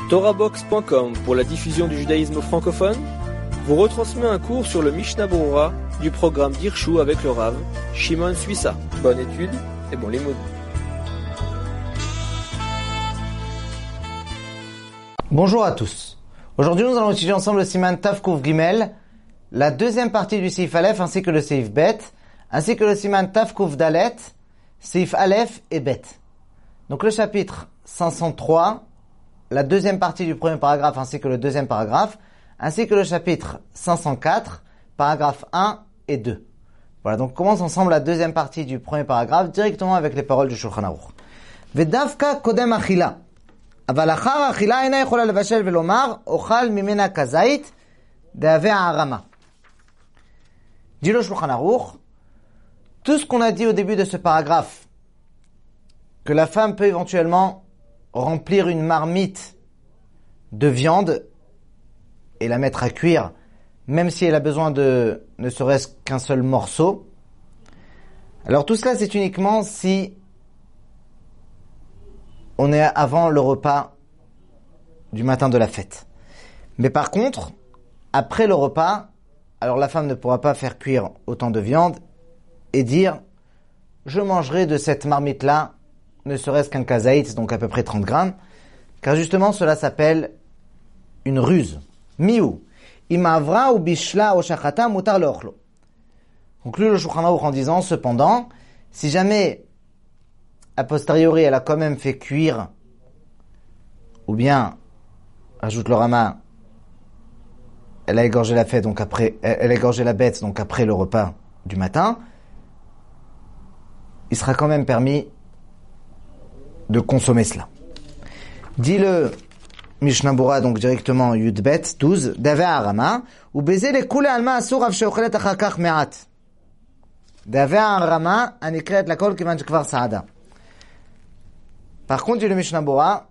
TorahBox.com pour la diffusion du judaïsme francophone vous retransmet un cours sur le Mishnah Berurah du programme d'Irshu avec le Rav Shimon Suissa. Bonne étude et bon limoud. Bonjour à tous. Aujourd'hui, nous allons étudier ensemble le Siman Tav Kuf Gimel, la deuxième partie du Seif Aleph ainsi que le Seif Bet, ainsi que le Siman Tav Kuf Dalet, Seif Aleph et Bet. Donc le chapitre 503, la deuxième partie du premier paragraphe ainsi que le deuxième paragraphe, ainsi que le chapitre 504, paragraphes 1 et 2. Voilà, donc on commence ensemble la deuxième partie du premier paragraphe directement avec les paroles du Shulchan Aruch. Vedavka kodem achila. אבל אחר האכילה אינה יכולה לבשל ולומר, אוכל ממנה כזית, דהווה הערמה. Dit le Shulchan Aruch, tout ce qu'on a dit au début de ce paragraphe, que la femme peut éventuellement remplir une marmite de viande et la mettre à cuire, même si elle a besoin de ne serait-ce qu'un seul morceau. Alors tout cela, c'est uniquement si on est avant le repas du matin de la fête. Mais par contre, après le repas, alors la femme ne pourra pas faire cuire autant de viande et dire « je mangerai de cette marmite-là, ne serait-ce qu'un kazaït, donc à peu près 30 grammes », car justement cela s'appelle une ruse. Miou. Imavra ou bishla o shachata mutar leochlo. Conclut le Shulchan Aruch en disant, cependant, si jamais a posteriori elle a quand même fait cuire, ou bien, ajoute le Rama, elle a égorgé la fête, donc après, elle a égorgé la bête, donc après le repas du matin, il sera quand même permis de consommer cela. Dit le Mishnah Berurah, donc directement Yud Bet 12, Daveh Arama, ou baiser les koule alma asur av sheochelet achar kach me'at. Daveh Arama, anikret la kol kivan shekvar saada. Par contre, dit le Mishnah Berurah,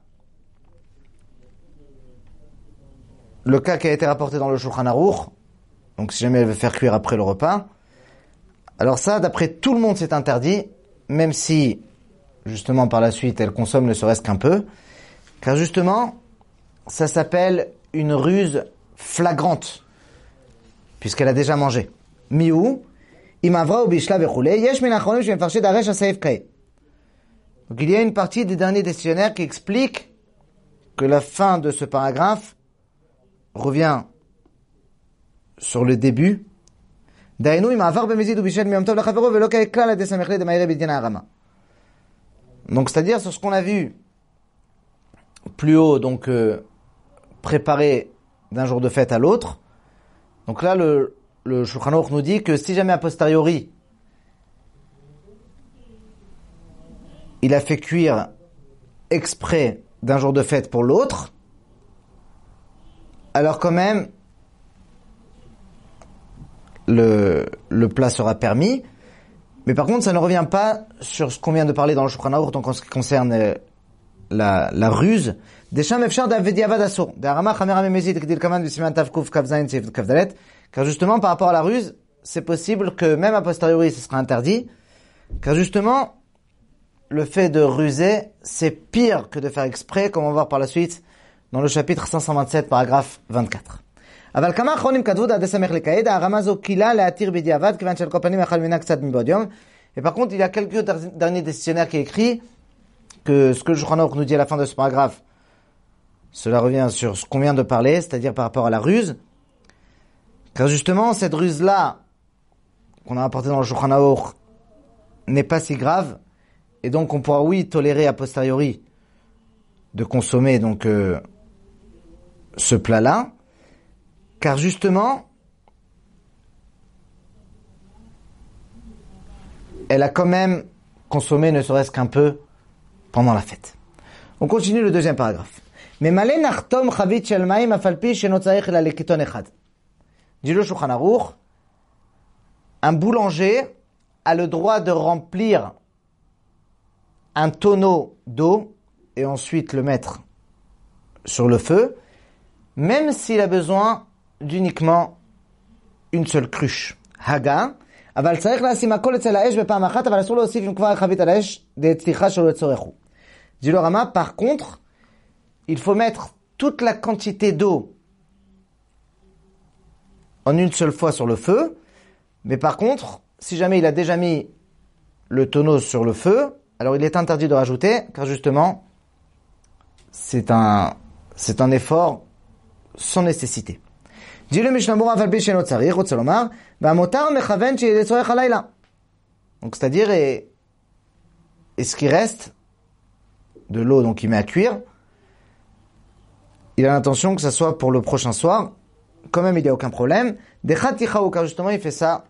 le cas qui a été rapporté dans le Shulchan Aruch, donc si jamais elle veut faire cuire après le repas, alors ça, d'après tout le monde, c'est interdit, même si justement par la suite elle consomme ne serait-ce qu'un peu, car justement ça s'appelle une ruse flagrante puisqu'elle a déjà mangé. Miou imavra ou bishla vechule yesh min achronim shemefarshei daresh haseif kay. Donc il y a une partie des derniers dictionnaires qui explique que la fin de ce paragraphe revient sur le début. Dainu imavar bemezid ou bishel miyom tov lachavero velo kay klal adesamechle de maire bidin harama. Donc, c'est-à-dire sur ce qu'on a vu plus haut, donc préparé d'un jour de fête à l'autre. Donc là, le Shulchan Aruch nous dit que si jamais a posteriori, il a fait cuire exprès d'un jour de fête pour l'autre, alors quand même, le plat sera permis. Mais par contre, ça ne revient pas sur ce qu'on vient de parler dans le Shulchan Aruch, donc en ce qui concerne la ruse. Car justement, par rapport à la ruse, c'est possible que même a posteriori, ce sera interdit. Car justement, le fait de ruser, c'est pire que de faire exprès, comme on va voir par la suite dans le chapitre 527, paragraphe 24. אבל כמה אחרונים כתבו דעדי סמך לקהד, הרמה זו קילה להתיר בדיעבד, כיוון שעל כל פנים יאכל ממנה קצת מבעוד יום. Et par contre, il y a quelques derniers dictionnaires qui écrit que ce que le Shulchan Aruch nous dit à la fin de ce paragraphe, cela revient sur ce qu'on vient de parler, c'est-à-dire par rapport à la ruse. Car justement, cette ruse-là, qu'on a apportée dans le Shulchan Aruch, n'est pas si grave, et donc on pourra, oui, tolérer a posteriori de consommer donc ce plat-là. Car justement, elle a quand même consommé ne serait-ce qu'un peu pendant la fête. On continue le deuxième paragraphe. Mais malé nachtom chavit shel maim afalpi sheno tzarich ela lekiton echad. Dit le Shulchan Aruch, un boulanger a le droit de remplir un tonneau d'eau et ensuite le mettre sur le feu, même s'il a besoin d'uniquement une seule cruche. Haga, אבל צריך לשים הכל אצל האש בפעם אחת, אבל אסור להוסיף אם כבר חבית על האש דצריכה שלא לצורכו. Dit le Rama, par contre, il faut mettre toute la quantité d'eau en une seule fois sur le feu. Mais par contre, si jamais il a déjà mis le tonneau sur le feu, alors il est interdit de rajouter, car justement, c'est un effort sans nécessité. Dit le Mishnah Berurah Aval pi she'eno tzarich, רוצה לומר, והמותר מכוון שיהיה לצורך הלילה. Donc c'est-à-dire, et ce qui reste de l'eau donc il met à cuire, il a l'intention que ça soit pour le prochain soir. Quand même, il n'y a aucun problème. Dechat tichaou, car justement, il fait ça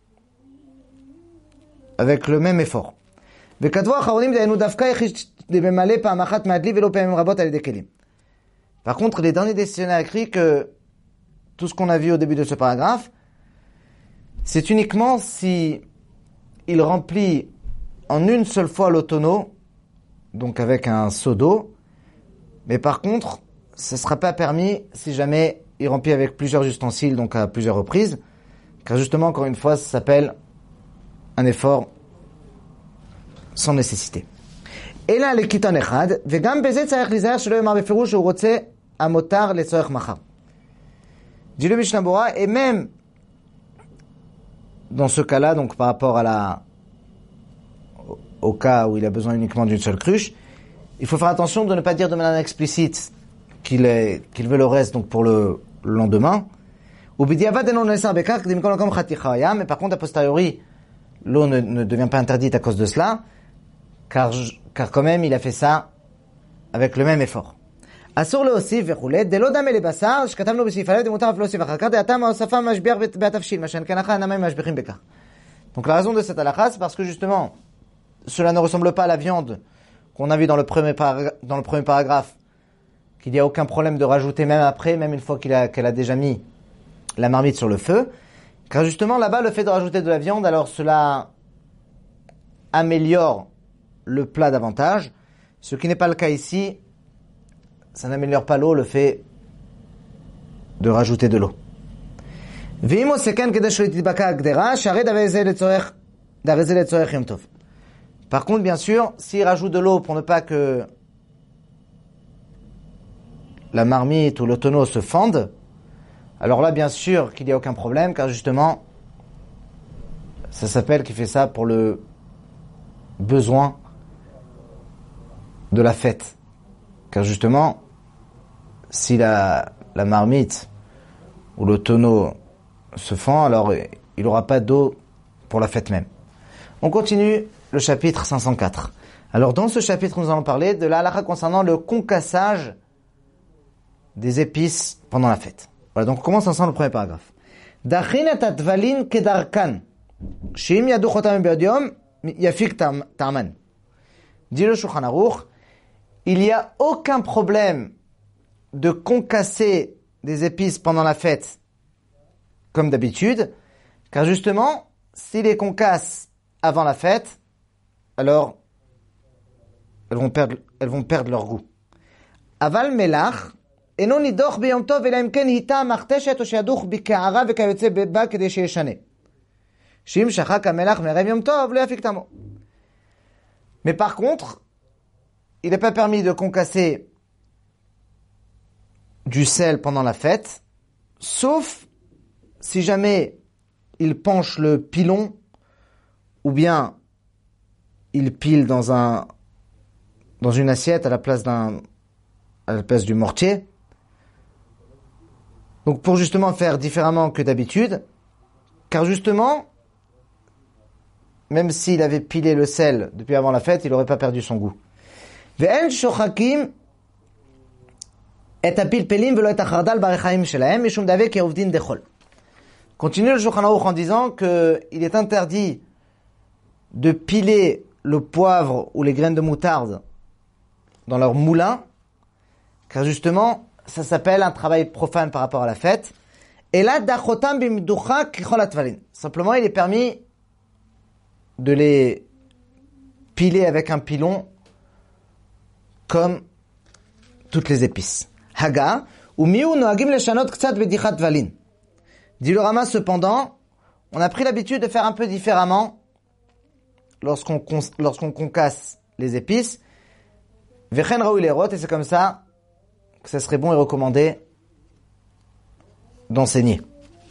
avec le même effort. וכתבו האחרונים דהיינו דווקא יחיד במלא פעם אחת מהדלי ולא פעמים רבות על ידי כלים. Par contre, les derniers dictionnaires écrits que tout ce qu'on a vu au début de ce paragraphe, c'est uniquement si il remplit en une seule fois le tonneau, donc avec un seau d'eau, mais par contre, ce ne sera pas permis si jamais il remplit avec plusieurs ustensiles, donc à plusieurs reprises, car justement, encore une fois, ça s'appelle un effort sans nécessité. Et là, le kiton echad, vegam beze tzarech lizaher shelo yomar befirush שהוא רוצה המותר לצורך מחר. Dit le Mishnah Berurah, et même dans ce cas-là, donc par rapport au cas où il a besoin uniquement d'une seule cruche, il faut faire attention de ne pas dire de manière explicite qu'il veut le reste donc pour le lendemain. Mais par contre, a posteriori, l'eau ne devient pas interdite à cause de cela, car quand même, il a fait ça avec le même effort. אסור להוסיף וכולי, דלא דמה לבשר, שכתבנו בסעיף א' דמותר אף להוסיף אחר כך, דעתם ההוספה משביח בתבשיל, מה שאין כן אחר אינם משביחים בכך. Donc la raison de cette halakha, c'est parce que justement, cela ne ressemble pas à la viande qu'on a vu dans le premier paragraphe, qu'il n'y a aucun problème de rajouter même après, même une fois qu'elle a déjà mis la marmite sur le feu. Car justement, là-bas, le fait de rajouter de la viande, alors cela améliore le plat davantage, ce qui n'est pas le cas ici. Ça n'améliore pas l'eau, le fait de rajouter de l'eau. Par contre, bien sûr, s'il rajoute de l'eau pour ne pas que la marmite ou le tonneau se fende, alors là, bien sûr qu'il n'y a aucun problème, car justement, ça s'appelle qu'il fait ça pour le besoin de la fête. Car justement, si la marmite ou le tonneau se fend, alors il n'aura pas d'eau pour la fête même. On continue le chapitre 504. Alors dans ce chapitre, nous allons parler de la halakha concernant le concassage des épices pendant la fête. Voilà, donc on commence ensemble le premier paragraphe. D'achin et atvalin kedarkan, sheim yadu chotam be'od yom yafik ta'aman. Dit le Shulchan Aruch, il n'y a aucun problème de concasser des épices pendant la fête comme d'habitude, car justement, s'il les concasse avant la fête, alors elles vont perdre leur goût. Aval melach eno nidoch biyom tov ela im ken hita machteshet o sheyaduch bika'ara vekayotze ba kedei sheyeshane. Shim shachak hamelach me'erev yom tov lo yafik tamo. Mais par contre, il n'est pas permis de concasser du sel pendant la fête, sauf si jamais il penche le pilon ou bien il pile dans une assiette à la place du mortier. Donc pour justement faire différemment que d'habitude, car justement, même s'il avait pilé le sel depuis avant la fête, il n'aurait pas perdu son goût. ואין שוחקים את הפלפלים ולא את החרדל ברחיים שלהם, משום דאבי כעובדין דחול. Continue le Shulchan Aruch en disant qu'il est interdit de piler le poivre ou les graines de moutarde dans leur moulin, car justement, ça s'appelle un travail profane par rapport à la fête. Et là, dachotam bimducha kichol atvalin. Simplement, il est permis de les piler avec un pilon comme toutes les épices. Haga, ou miu noagim leshanot ktsat bedichat valin. Dit le Rama, cependant, on a pris l'habitude de faire un peu différemment lorsqu'on concasse les épices. Vechen raoui lerot, et c'est comme ça que ça serait bon et recommandé d'enseigner.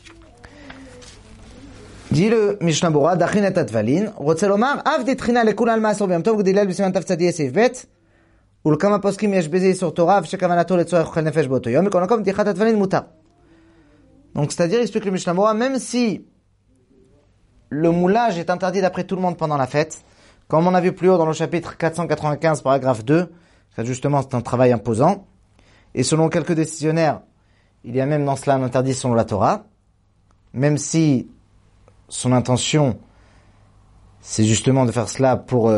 Dit le Mishnah Bora, Dachin et Atvalin, Rotzelomar, Av ditrina lekul al ma'asor b'yom tov, Gdilel b'siman tav tzadi seif bet, ולכמה פוסקים יש בזה איסור תורה, ושכוונתו לצורך אוכל נפש באותו יום, מכל מקום פתיחת התפילין מותר. Donc, c'est-à-dire, explique le Mishnah Bora, même si le moulage est interdit d'après tout le monde pendant la fête, comme on a vu plus haut dans le chapitre 495, paragraphe 2, ça justement c'est un travail imposant, et selon quelques décisionnaires, il y a même dans cela un interdit selon la Torah, même si son intention, c'est justement de faire cela pour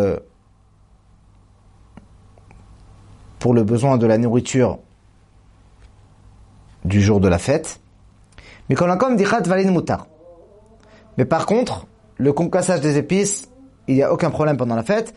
le besoin de la nourriture du jour de la fête. Mais quand on a comme dichat valin mutar. Mais par contre, le concassage des épices, il n'y a aucun problème pendant la fête.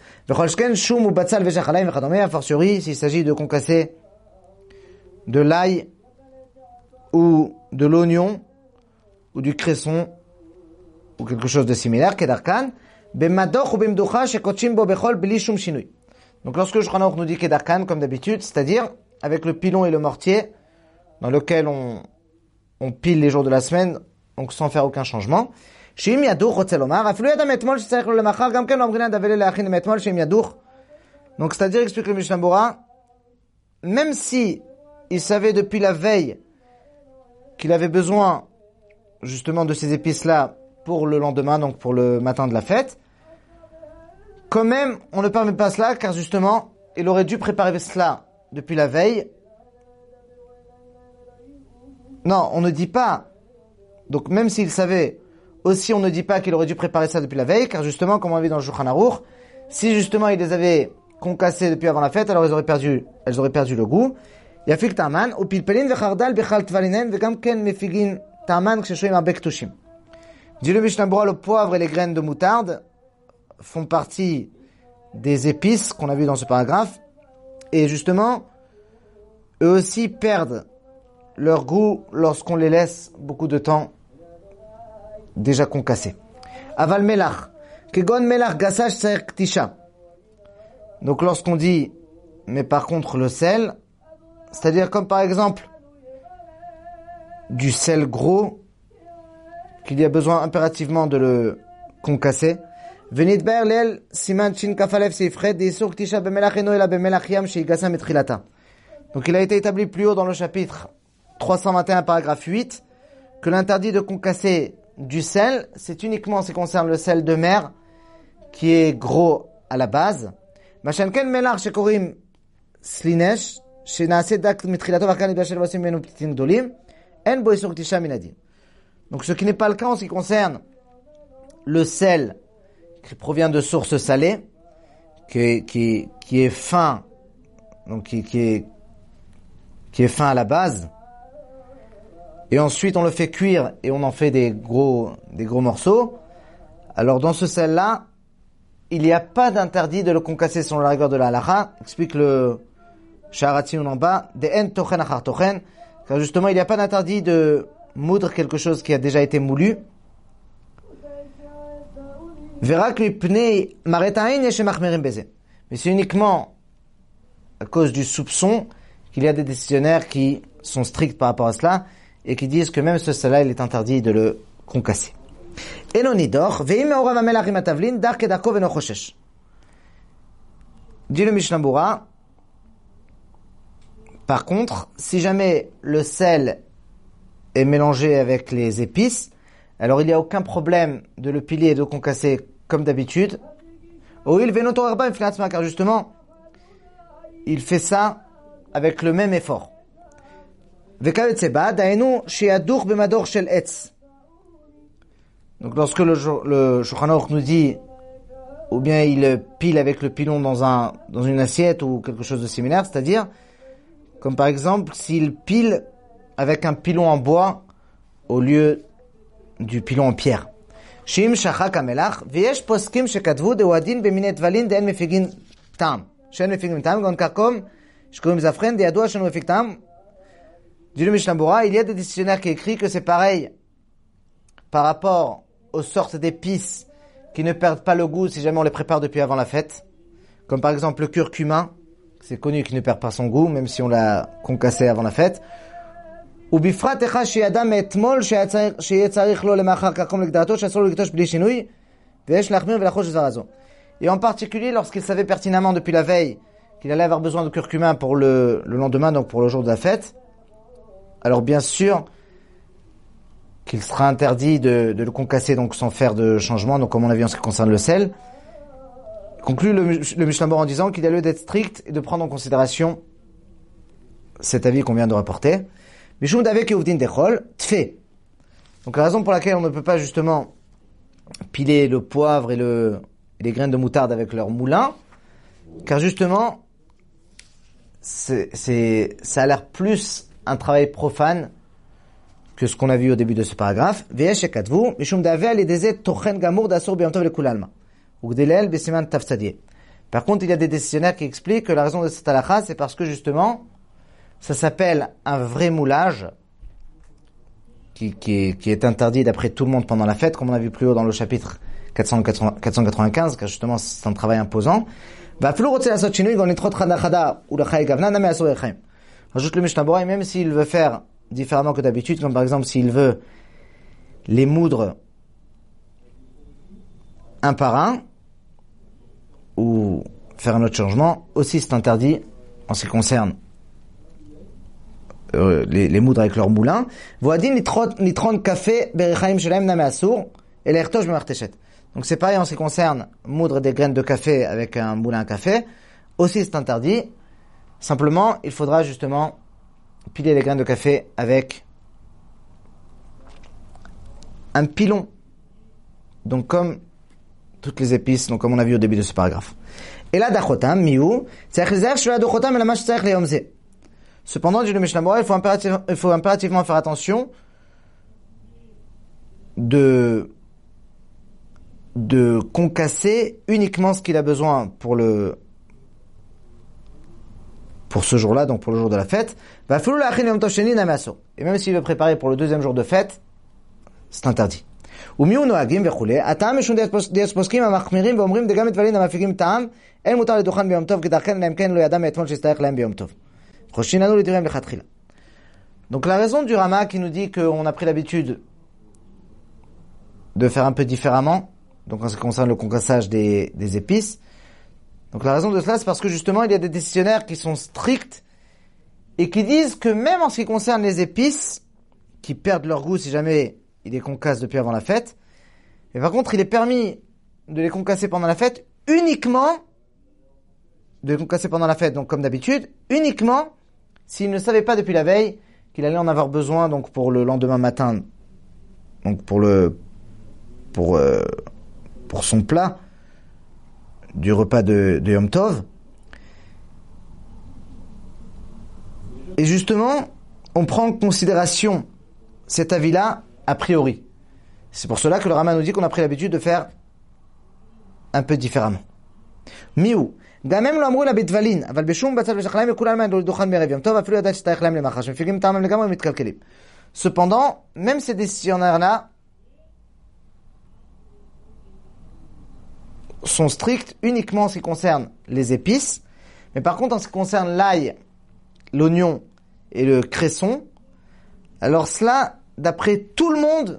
A fortiori, s'il s'agit de concasser de l'ail ou de l'oignon ou du cresson ou quelque chose de similaire, kedarkan, b'madoch ou b'mducha shekotchim bo bechol bli shum shinui. Donc lorsque le Shulchan Aruch nous dit kedarkan, comme d'habitude, c'est-à-dire avec le pilon et le mortier, dans lequel on pile les jours de la semaine, donc sans faire aucun changement. Sheim yadur רוצה לומר, אפילו ידע מאתמול שצריך לו למחר, גם כן לא אומרים דבלי להכין מאתמול sheim yadur. Donc c'est-à-dire, explique le Mishnah Bora, même si il savait depuis la veille qu'il avait besoin justement de ces épices-là pour le lendemain, donc pour le matin de la fête, quand même, on ne permet pas cela, car justement, il aurait dû préparer cela depuis la veille. Non, on ne dit pas. Donc même s'il savait, aussi on ne dit pas qu'il aurait dû préparer ça depuis la veille, car justement, comme on l'a vu dans le Shulchan Aruch, si justement il les avait concassés depuis avant la fête, alors elles auraient perdu le goût. Yafik ta'aman, ou pilpelin vechardal bechal tvalinen, vegam ken mefigin ta'aman kshechoim arbek tushim. Dit le Mishnah Bora, le poivre et les graines de moutarde font partie des épices qu'on a vu dans ce paragraphe, et justement, eux aussi perdent leur goût lorsqu'on les laisse beaucoup de temps déjà concassés. Aval melach, kegon melach gasash tsair ktisha. Donc lorsqu'on dit, mais par contre le sel, c'est-à-dire comme par exemple du sel gros, qu'il y a besoin impérativement de le concasser. Venit ber lel siman chin kafalef seifred d'isur ktisha bemelach eno ela bemelach yam sheigasa metrilata. Donc il a été établi plus haut dans le chapitre 321 paragraphe 8 que l'interdit de concasser du sel, c'est uniquement en ce qui concerne le sel de mer qui est gros à la base. Machanken melach shekorim slinesh shenaase dak mitrilato vakan idashel vasim menu ptitin gdolim en bo isur ktisha minadin. Donc ce qui n'est pas le cas en ce qui concerne le sel qui provient de sources salées, qui est fin, donc qui est fin à la base, et ensuite on le fait cuire et on en fait des gros morceaux. Alors dans ce sel-là, il n'y a pas d'interdit de le concasser selon la rigueur de la halakha, explique le Sha'aratzin en bas, de en tochen achar tochen, car justement il n'y a pas d'interdit de moudre quelque chose qui a déjà été moulu. Mais c'est uniquement à cause du soupçon qu'il y a des décisionnaires qui sont stricts par rapport à cela et qui disent que même ce sel-là, il est interdit de le concasser. Dit le Mishnah Bora, par contre, si jamais le sel est mélangé avec les épices, alors il n'y a aucun problème de le piler et de le concasser comme d'habitude. Car justement, il fait ça avec le même effort. Donc lorsque le Shulchan Aruch nous dit, ou bien il pile avec le pilon dans une assiette ou quelque chose de similaire, c'est-à-dire, comme par exemple, s'il pile avec un pilon en bois au lieu du pilon en pierre. Shim shachak amelach, veyesh poskim shekatvu de wadin bemine tvalin de en mefigin tam. Shen mefigin tam, gon kakom, shkoim zafren de yadua shen mefig tam. Dit le Mishnah Bora, il y a des décisionnaires qui écrivent que c'est pareil par rapport aux sortes d'épices qui ne perdent pas le goût si jamais on les prépare depuis avant la fête. Comme par exemple le curcuma, C'est connu qu'il ne perd pas son goût, même si on l'a concassé avant la fête. ובפרט אחד שידע מאתמול שיהיה צריך לו למאחר כחום לגדרתו, שאסור לו לקדוש בלי שינוי, ויש להחמיר ולחוש דבר הזו. Et en particulier, lorsqu'il savait pertinemment depuis la veille qu'il allait avoir besoin de curcuma pour le lendemain, donc pour le jour de la fête, alors bien sûr qu'il sera interdit de le concasser donc sans faire de changement, donc comme on a vu en ce qui concerne le sel. Conclut le Mishnah Berurah en disant qu'il y a lieu d'être strict et de prendre en considération cet avis qu'on vient de rapporter. Mishum davek yeuvdin dechol tfe. Donc la raison pour laquelle on ne peut pas justement piler le poivre et les graines de moutarde avec leur moulin, car justement ça a l'air plus un travail profane que ce qu'on a vu au début de ce paragraphe. Veyesh ekatvu mishum davel edezet tochen gamour dasur biyom tov lekulalma ugdelel besiman tafsadie. Par contre, il y a des décisionnaires qui expliquent que la raison de cette halakha, c'est parce que justement ça s'appelle un vrai moulage qui est interdit d'après tout le monde pendant la fête, comme on a vu plus haut dans le chapitre 495, car justement c'est un travail imposant. Ajoute le Mishnah Berurah, même s'il veut faire différemment que d'habitude, comme par exemple s'il veut les moudre un par un, ou faire un autre changement, aussi c'est interdit en ce qui concerne les moudres avec leur moulin. Donc c'est pareil en ce qui concerne moudre des graines de café avec un moulin à café. Aussi c'est interdit. Simplement, il faudra justement piler les graines de café avec un pilon. Donc comme toutes les épices, donc comme on a vu au début de ce paragraphe. Et là, dachotam, miou, cependant, dit le Mishnah Berurah, il faut impérativement faire attention de concasser uniquement ce qu'il a besoin pour ce jour-là, donc pour le jour de la fête. Et même s'il veut préparer pour le deuxième jour de fête, c'est interdit. ומיהו נוהגים וכולי, הטעם משום דיאס פוסקים המחמירים ואומרים דגם דברים המפיגים טעם, אין מותר לדוכן ביום טוב כדרכן, אלא אם כן לא ידע מאתמול שיסתייך להם ביום טוב. חושיננו לדבריהם לכתחילה. Donc la raison du Rama qui nous dit qu'on a pris l'habitude de faire un peu différemment, donc en ce qui concerne le concassage des épices, donc la raison de cela c'est parce que justement il y a des décisionnaires qui sont stricts et qui disent que même en ce qui concerne les épices, qui perdent leur goût si jamais il les concasse depuis avant la fête. Et par contre, il est permis de les concasser pendant la fête uniquement, donc comme d'habitude, uniquement s'il ne savait pas depuis la veille qu'il allait en avoir besoin, donc pour le lendemain matin, donc pour son plat du repas de Yom Tov. Et justement, on prend en considération cet avis-là a priori. C'est pour cela que le Rama nous dit qu'on a pris l'habitude de faire un peu différemment. Miou. Gamem lo amru la bitvalin, aval beshum batzal veshachlaim vekulam ma'an לדוכן בערב יום טוב, אפילו ידעת שתארך להם למחר, שמפיגים טעמם לגמרי ומתקלקלים. Cependant, même ces décisionnaires-là sont stricts uniquement en ce qui concerne les épices, mais par contre en ce qui concerne l'ail, l'oignon et le cresson, alors cela, d'après tout le monde,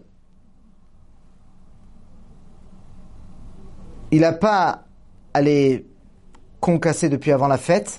il n'a pas à les concasser depuis avant la fête,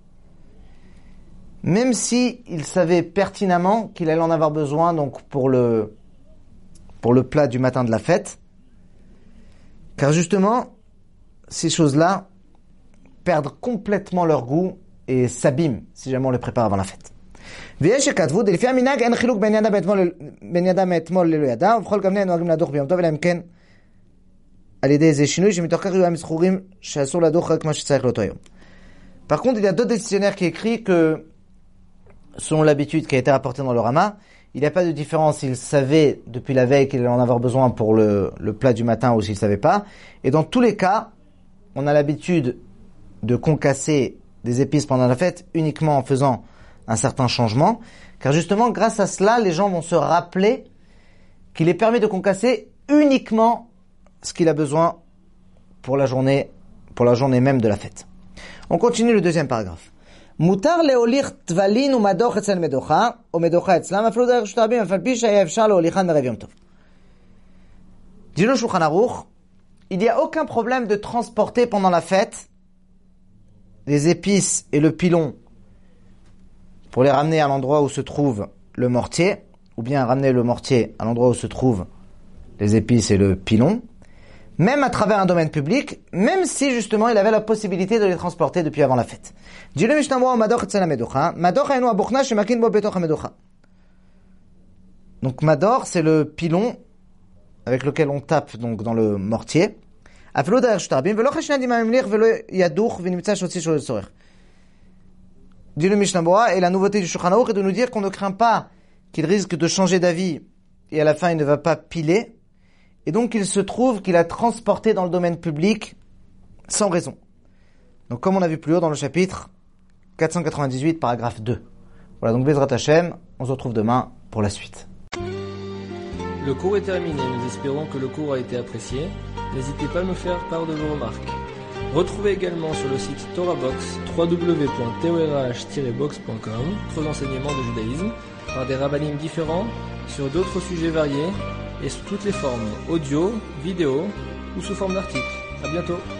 même si il savait pertinemment qu'il allait en avoir besoin donc pour le plat du matin de la fête, car justement ces choses-là perdent complètement leur goût et s'abîment si jamais on les prépare avant la fête. ויש שכתבו, לפי המנהג אין חילוק בין ידע מאתמול ללא ידע, ובכל גמני נוהגים לדוח ביום טוב, אלא אם כן על ידי איזה שינוי שמתוך כך יהיו המסחורים שאסור לדוח רק מה שצריך לאותו היום. Par contre, il y a d'autres décisionnaires qui écrivent que, selon l'habitude qui a été rapportée dans le Rama, il n'y a pas de différence s'il savait depuis la veille qu'il allait en avoir besoin pour le plat du matin ou s'il ne savait pas. Et dans tous les cas, on a l'habitude de concasser des épices pendant la fête uniquement en faisant un certain changement, car justement grâce à cela les gens vont se rappeler qu'il est permis de concasser uniquement ce qu'il a besoin pour la journée même de la fête. On continue le deuxième paragraphe. Mutar leolir tvalin ou madoch etzel medocha, ou medocha etzlam, aflo derech shtarabim, afal pi shaya efshar leolichan merev yom tov. Dit le Shulchan Aruch, il n'y a aucun problème de transporter pendant la fête les épices et le pilon pour les ramener à l'endroit où se trouve le mortier, ou bien ramener le mortier à l'endroit où se trouvent les épices et le pilon, même à travers un domaine public, même si justement il avait la possibilité de les transporter depuis avant la fête. Dit le Mishnah Berurah madoch etzel hamedocha, madoch haynu habochna shemakin bo betoch hamedocha. Donc mador, c'est le pilon avec lequel on tape donc dans le mortier. Aflo derech shtarabim velo cheshna dimam lich velo yaduch v'nimtza shotzi shol tzorech. Dit le Mishnah Berurah, et la nouveauté du Shulchan Aruch est de nous dire qu'on ne craint pas qu'il risque de changer d'avis et à la fin il ne va pas piler. Et donc il se trouve qu'il a transporté dans le domaine public sans raison. Donc comme on a vu plus haut dans le chapitre 498, paragraphe 2. Voilà, donc Bezrat Hashem, on se retrouve demain pour la suite. Le cours est terminé, nous espérons que le cours a été apprécié. N'hésitez pas à nous faire part de vos remarques. Retrouvez également sur le site TorahBox, www.torah-box.com, d'autres enseignements de judaïsme, par des rabbinim différents, sur d'autres sujets variés, et sous toutes les formes, audio, vidéo ou sous forme d'articles. À bientôt.